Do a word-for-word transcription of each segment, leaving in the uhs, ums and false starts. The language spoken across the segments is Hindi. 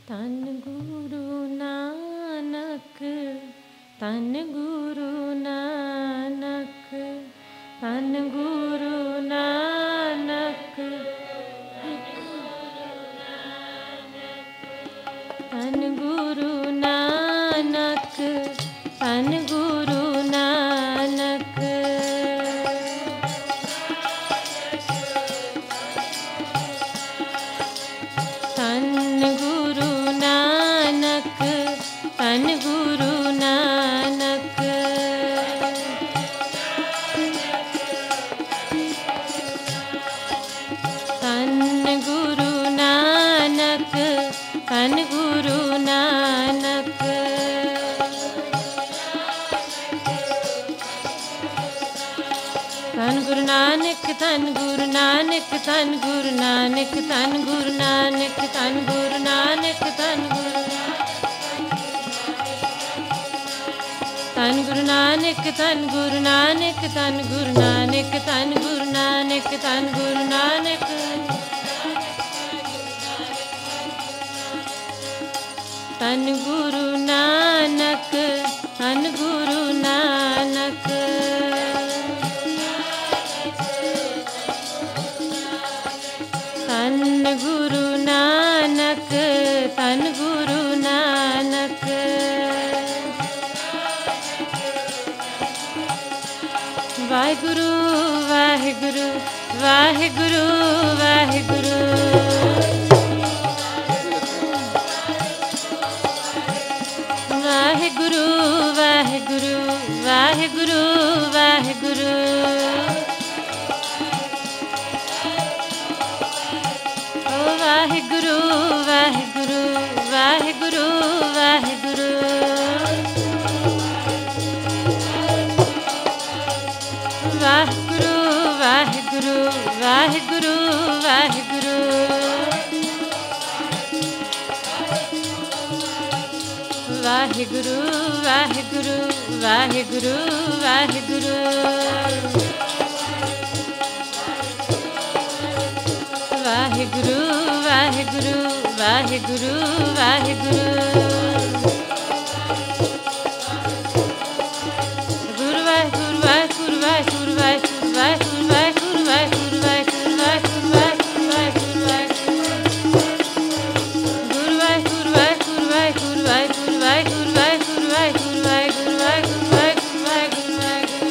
तन गुरु नानक, तन गुरु नानक, तन गुरु नानक, तन गुरु नानक, तन गुरु नानक। तन गुरु नानक, तन गुरु नानक। तन गुरु नानक, तन गुरु नानक। तन गुरु नानक, तन गुरु नानक, तन गुरु नानक, तन गुरु नानक, तन गुरु नानक, तन गुरु तन गुरु नानक, तन गुरु नानक, तन गुरु नानक, तन गुरु नानक, तन गुरु नानक। तन गुरु नानक, तन गुरु नानक। तन गुरु नानक, तन गुरु नानक। वाहिगुरु वाहिगुरु वाहिगुरु वाहिगुरु। वाहिगुरु वाहिगुरु वाहिगुरु वाहिगुरु। ओ वाहिगुरु वाहिगुरु वाहिगुरु वाहिगुरु। वाहिगुरु वाहिगुरु वाहिगुरु वाहिगुरु। वाहिगुरु वाहिगुरु वाहिगुरु वाहिगुरु। वाहिगुरु वाहिगुरु वाहिगुरु वाहिगुरु। गुरु वाहिगुरु वाहिगुरु वाहिगुरु वाहिगुरु वाहिगुरु वाहिगुरु वाहिगुरु वाहिगुरु वाहिगुरु वाहिगुरु वाहिगुरु वाहिगुरु। गुरु वाहिगुरु वाहिगुरु वाहिगुरु वाहिगुरु वाहिगुरु वाहिगुरु वाहिगुरु वाहिगुरु वाहिगुरु वाहिगुरु वाहिगुरु वाहिगुरु।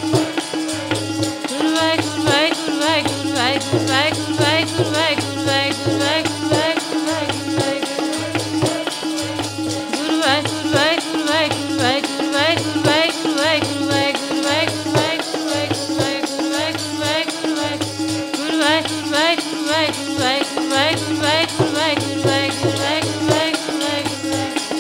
गुरु वाहिगुरु वाहिगुरु वाहिगुरु वाहिगुरु वाहिगुरु वाहिगुरु वाहिगुरु वाहिगुरु वाहिगुरु वाहिगुरु वाहिगुरु वाहिगुरु। गुरु वाहिगुरु वाहिगुरु वाहिगुरु वाहिगुरु वाहिगुरु वाहिगुरु वाहिगुरु वाहिगुरु वाहिगुरु वाहिगुरु वाहिगुरु वाहिगुरु वाहिगुरु वाहिगुरु वाहिगुरु। गुरु वाहिगुरु वाहिगुरु वाहिगुरु वाहिगुरु वाहिगुरु वाहिगुरु वाहिगुरु वाहिगुरु वाहिगुरु वाहिगुरु वाहिगुरु।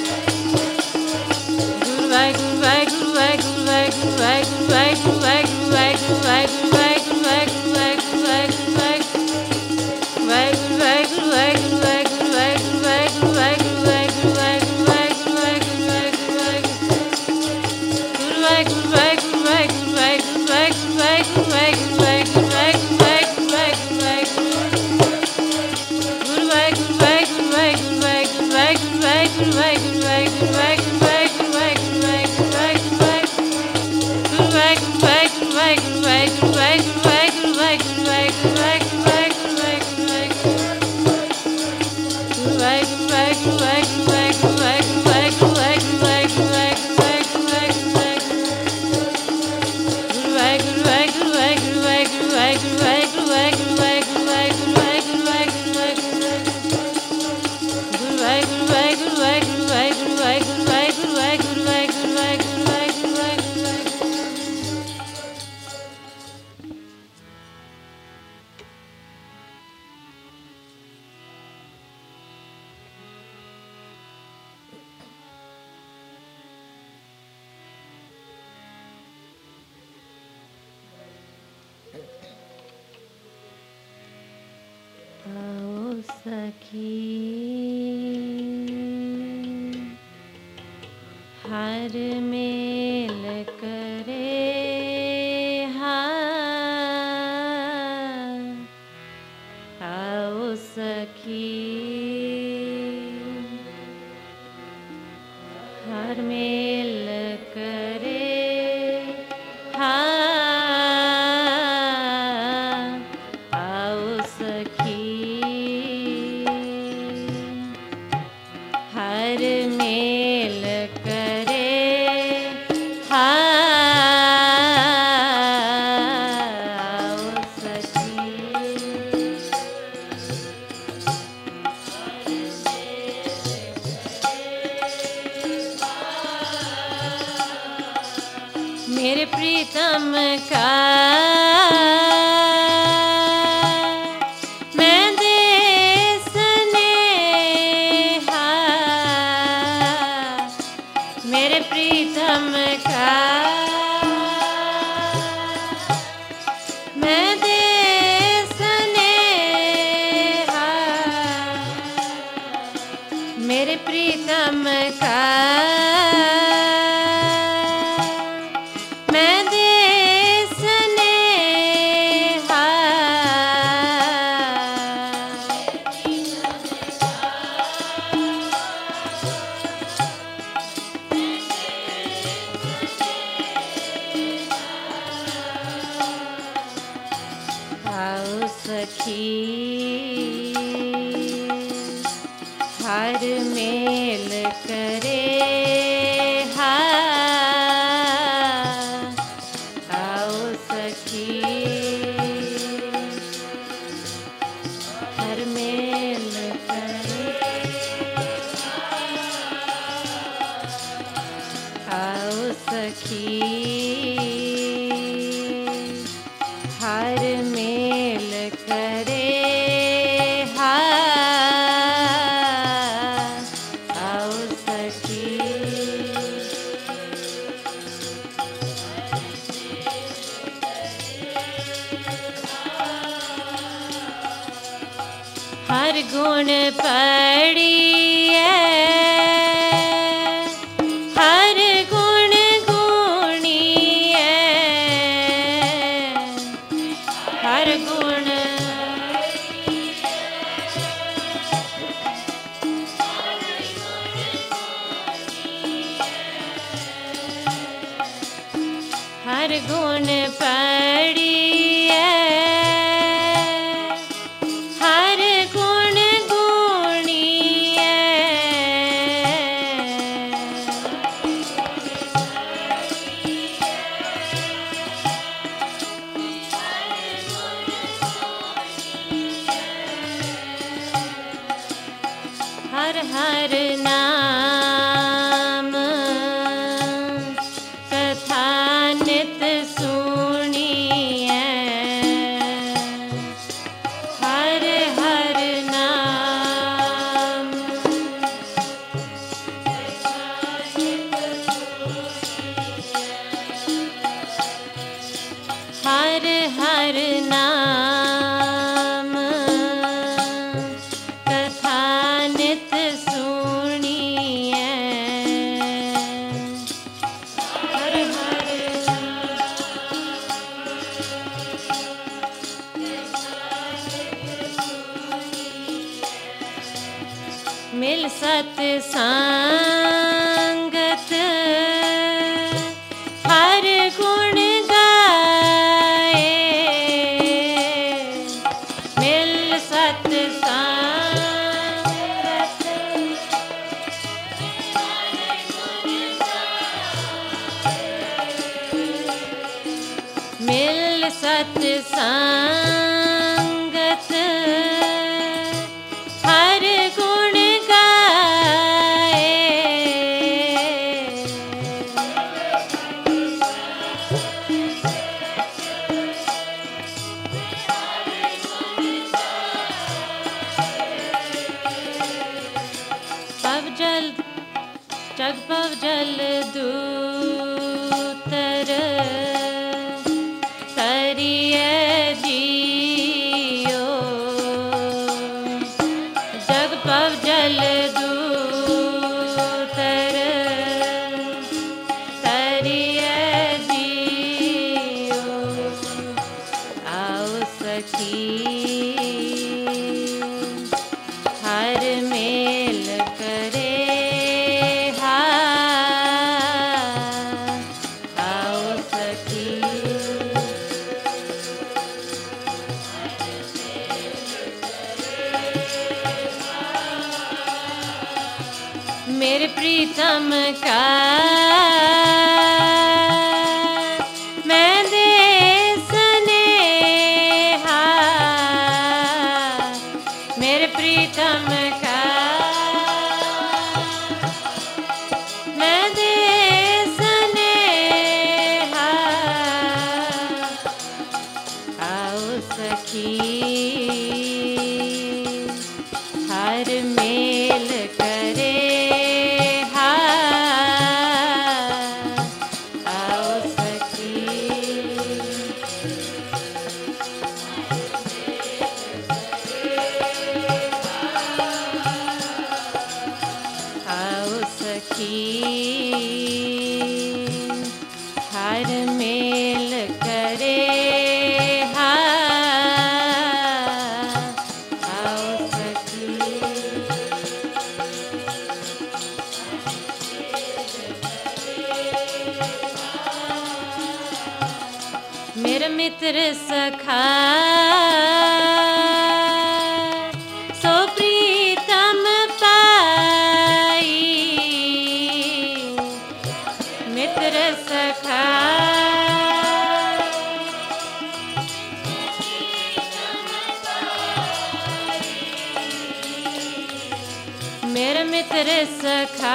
गुरु वाहिगुरु वाहिगुरु वाहिगुरु वाहिगुरु वाहिगुरु वाहिगुरु वाहिगुरु वाहिगुरु वाहिगुरु वाहिगुरु वाहिगुरु वाहिगुरु वाहिगुरु वाहिगुरु वाहिगुरु। वाहिगुरु वाहिगुरु वाहिगुरु वाहिगुरु वाहिगुरु वाहिगुरु वाहिगुरु वाहिगुरु वाहिगुरु वाहिगुरु वाहिगुरु वाहिगुरु वाहिगुरु। गुरु वाहिगुरु वाहिगुरु वाहिगुरु वाहिगुरु वाहिगुरु वाहिगुरु वाहिगुरु वाहिगुरु वाहिगुरु वाहिगुरु वाहिगुरु वाहिगुरु। गुरु वाहिगुरु वाहिगुरु वाहिगुरु वाहिगुरु वाहिगुरु वाहिगुरु वाहिगुरु वाहिगुरु वाहिगुरु वाहिगुरु वाहिगुरु वाहिगुरु वाहिगुरु वाहिगुरु वाहिगुरु। गुरु वाहिगुरु वाहिगुरु वाहिगुरु वाहिगुरु वाहिगुरु वाहिगुरु वाहिगुरु वाहिगुरु वाहिगुरु वाहिगुरु वाहिगुरु वाहिगुरु। गुरु वाहिगुरु वाहिगुरु वाहिगुरु वाहिगुरु वाहिगुरु वाहिगुरु वाहिगुरु वाहिगुरु वाहिगुरु वाहिगुरु वाहिगुरु वाहिगुरु। गुरु वाहिगुरु वाहिगुरु वाहिगुरु वाहिगुरु वाहिगुरु वाहिगुरु वाहिगुरु वाहिगुरु वाहिगुरु वाहिगुरु वाहिगुरु वाहिगुरु। गुरु वाहिगुरु वाहिगुरु वाहिगुरु वाहिगुरु वाहिगुरु वाहिगुरु वाहिगुरु वाहिगुरु वाहिगुरु वाहिगुरु वाहिगुरु। आओ सखी हर मेल करे हार। आओ सखी हर मेल करे हाँ आओ सखी, हर मेल करे हाँ आओ सखी। मेरे प्रीतम का मैं दे स्नेहा, मेरे प्रीतम का मैं दे स्नेहा, मेरे प्रीतम का आओ सखी, हर मेल करे हाँ आओ सखी, हर मेल करे आओ सखी, हर मेल करे हाँ आओ सखी। हर गुण पड़ी है, हर गुण गुणी है, हर गुण हर गुण पड़ी है, हर गुण गुणी है, हर हर नाम कथा नित सुनी है, हर हर नाम हर हर नाम कथा नित सुनी है, हर हर मिल सत्संगत हर गुण गाए, मिल सत्संगत मिल सत्संगत हर गुण गाए, पव जल जग पव जल दूतर तरिए जियो, जग पव जल दूतर तरिए जियो, आओ सखी, हर मेल करे हाँ मेरे प्रीतम का मैं दे स्नेहा, मेरे प्रीतम का मैं दे स्नेहा। आओ सखी हर मेल करे हा, आओ सखी आओ सखी हर मेल करे हा, आओ सखी मेरा मित्र सखा सो प्रीतम पाई, मित्र सखा मेरा मित्र सखा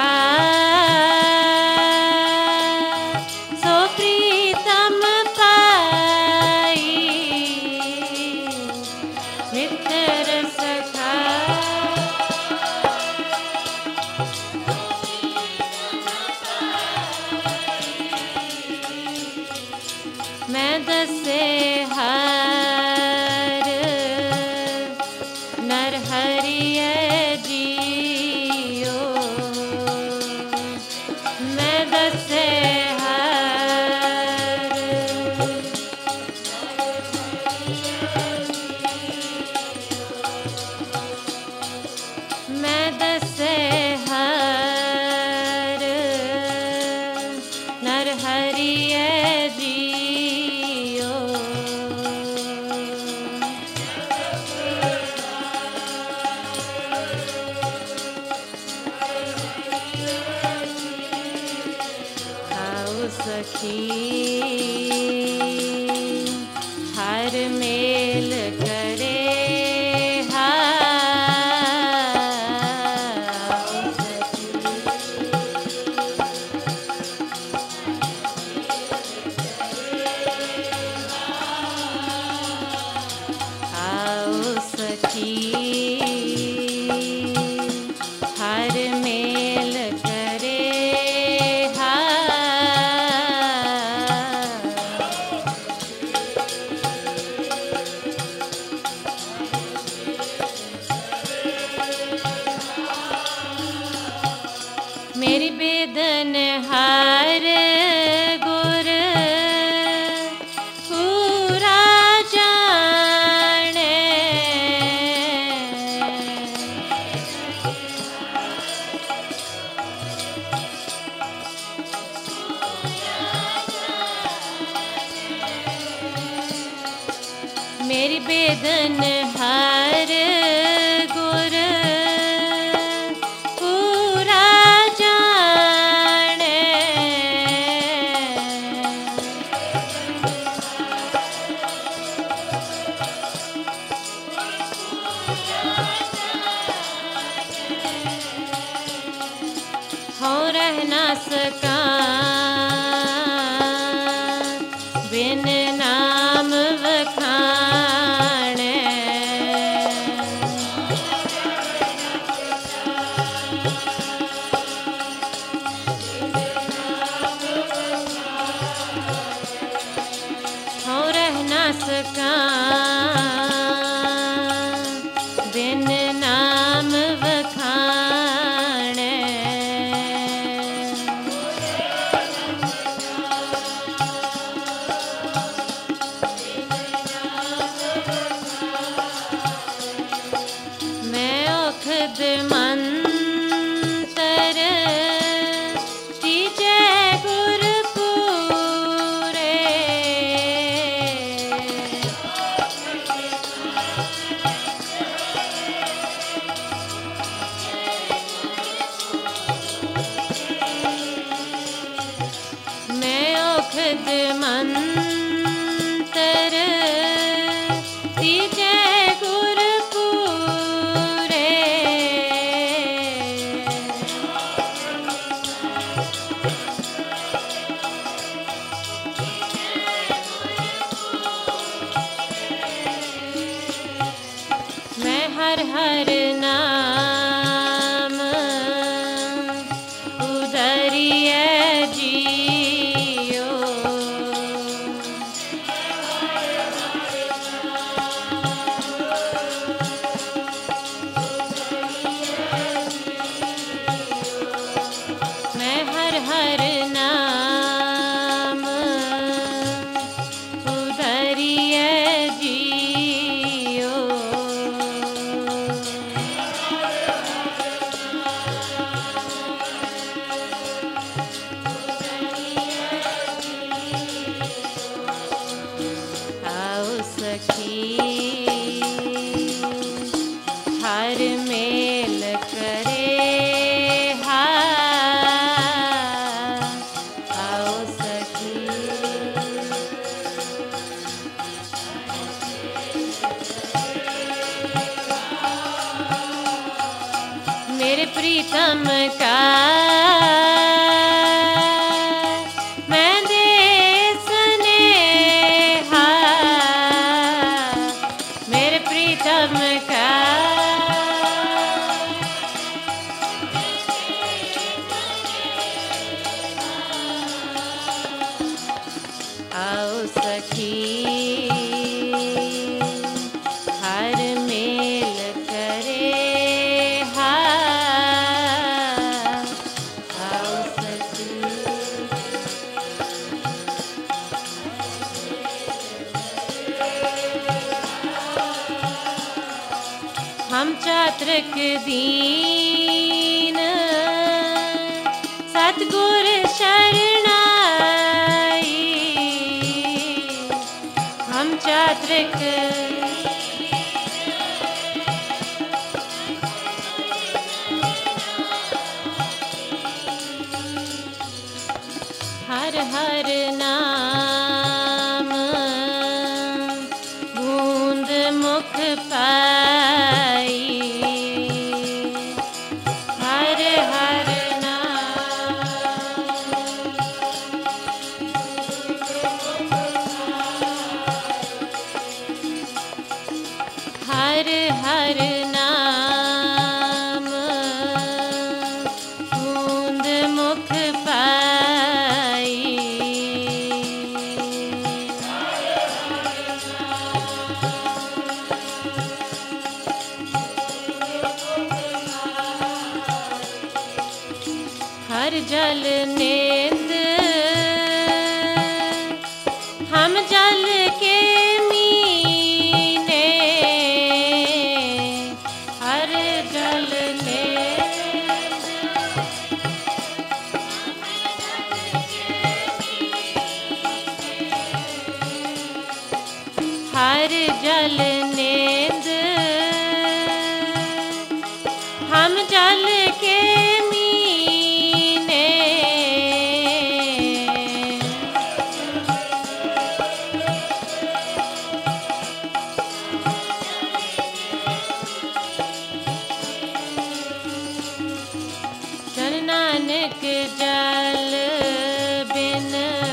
सो प्रीतम पाई, मित्र सखा मैं दसे हार नर हरिय जियो, मैं दसे हार मैं दसे हार नर हरिय जियो। आओ सखी हर मेल करे हा, आओ सखी आओ सखी हर मेल करे हा, मेरी बेदन हार गुर पूरा जाने, मेरी बेदन हार गुर पूरा जाने, हो रह ना सका बिन नाम वखाणे, हो रह ना सका बिन नाम वखाणे। मैं औखद मंतर तीजे गुर पूरे, मेरे प्रीतम का मैं दे स्नेहा, मेरे प्रीतम का आओ सखी हर मेल करे हा, आओ सखी हम चात्रक दीन सतगुर शरणाई, हम चात्रक हर हर नाम बूंद मुख पाई, हर हर नाम हर हर नाम बूंद मुख पाई, हर जल नेंद हम जल के मीने, हर जल नेंद हर जल नेंद हम जल के मीने, जन नानक जल बिन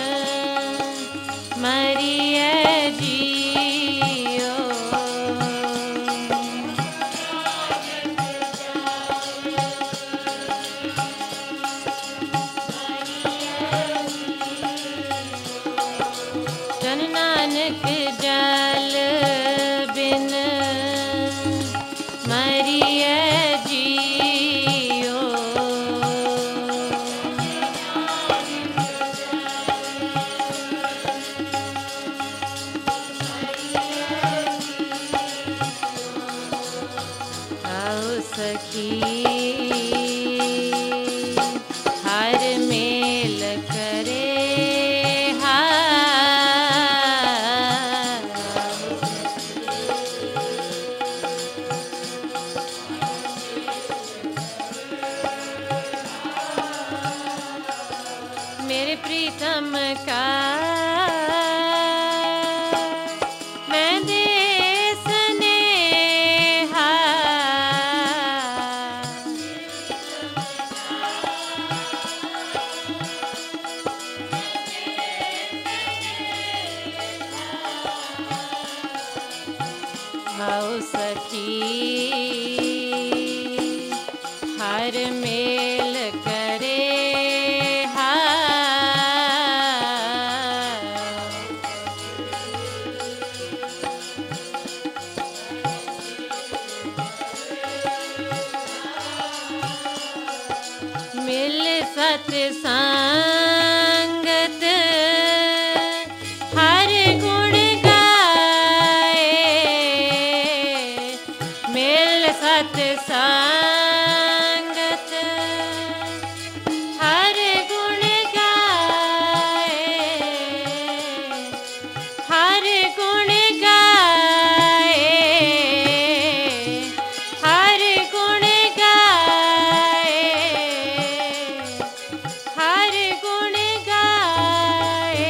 मरिए जियो, जन नानक जल बिन मरिए जियो, आओ सखी हर मेल करे हा, मेरे प्रीतम का मैं दे स्नेहा, आओ सखी हर मेल करे हा, मिल सत्संगत हर गुण गाए, मिल सत्संगत हर गुण गाए, हर गुण गाए, हर गुण गाए, हर गुण गाए,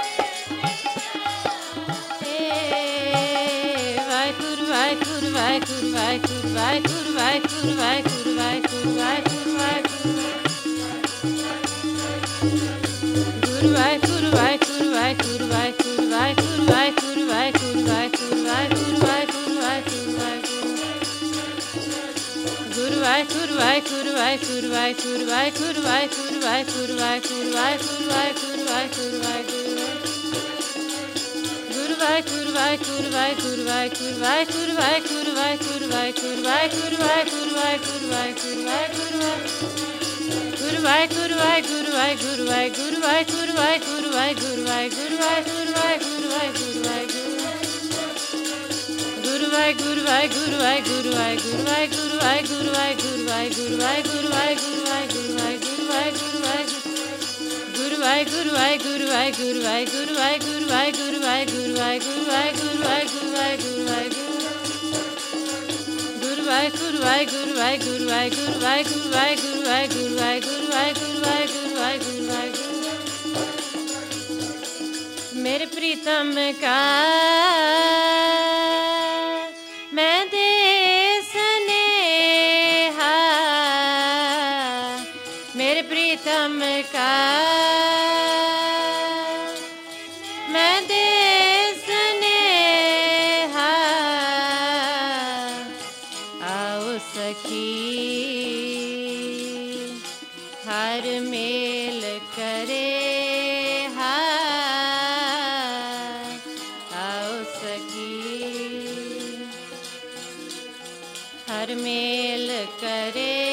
वाहिगुरु वाहिगुरु वाहिगुरु मेरे प्रीतम का मैं दे स्नेहा, मेरे प्रीतम का मैं दे स्नेहा, आओ सखी हर मेल करे हर मेल करे